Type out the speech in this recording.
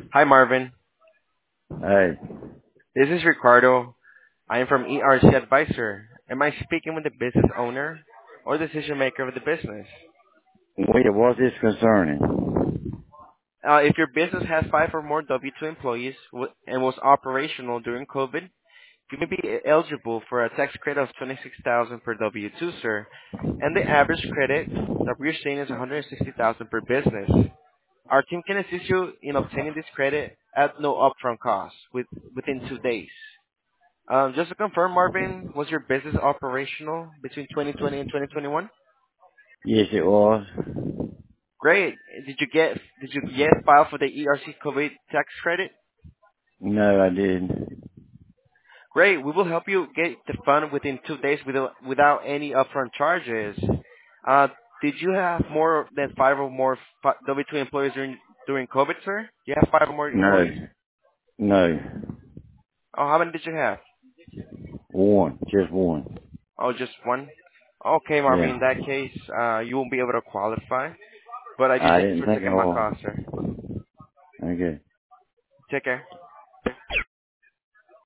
Hi, Marvin. Hey, This is Ricardo. I am from ERC Advisor. Am I speaking with the business owner or decision maker of the business? what's this concerning? If your business has five or more W-2 employees and was operational during COVID, you may be eligible for a tax credit of 26000 per W-2, sir. And the average credit that we're seeing is 160,000 per business. Our team can assist you in obtaining this credit at no upfront cost within 2 days. Just to confirm, Marvin, was your business operational between 2020 and 2021? Yes, it was. Great. Did you get filed for the ERC COVID tax credit? No, I didn't. Great. We will help you get the fund within 2 days without any upfront charges. Uh, did you have more than five or more W-2 employees during COVID, sir? You have five or more No, employees? no. Oh, how many did you have? One, just one. Oh, just one? Okay, Marvin. Yeah, In that case, you won't be able to qualify. But I do I thank you didn't for think I taking my was. call, sir. Okay. Take care.